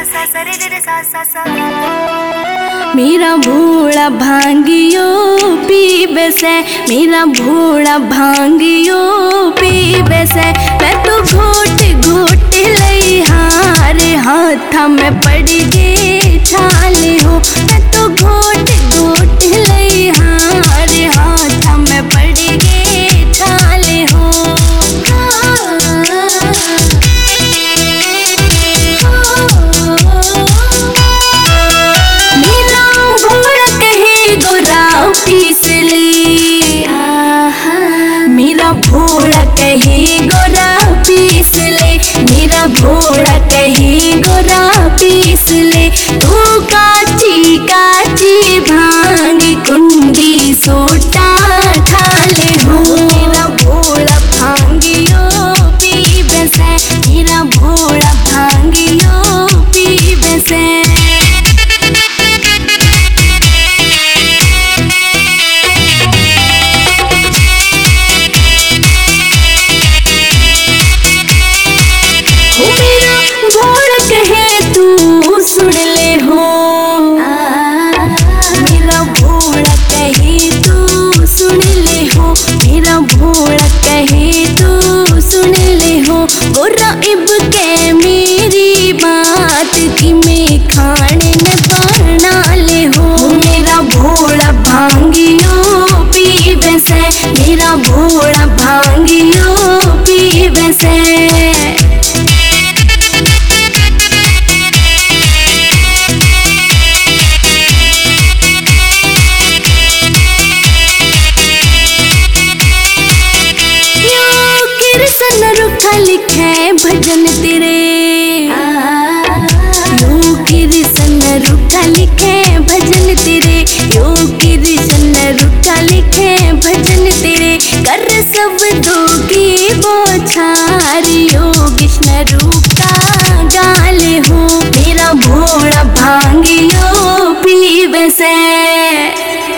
मेरा भोला भांगियो पीबे से, मेरा भोला भांगियो पीबे से। मैं तो घोट घोट लई हारे हाथ में पड़ गए छाले हो। मैं तो घोट घोट लई हारे हाथ में पड़ गए छाले हो। पीस ले मेरा भोला कहे गोरा पीस ले, मेरा भोला कहे गोरा पीस ले। तू काची काची भांग कुंडी सोटा ठाले हो। मेरा भोला भांगियो पीबे से, मेरा भोला भांगियो पीबे से। सुन ले हो मेरा भोला कहे तू सुन ले हो, मेरा भोला कहे तू सुन ले हो। गोरा इब के मेरी बात की में खाने न बना ले हो। मेरा भोला भांगियो पीबे से, मेरा भोला भांगियो पीबे से। लिखे भजन तेरे यो कृष्ण रूठा लिखे भजन तेरे, यो कृष्ण रूठा लिखे भजन तेरे। कर सब दो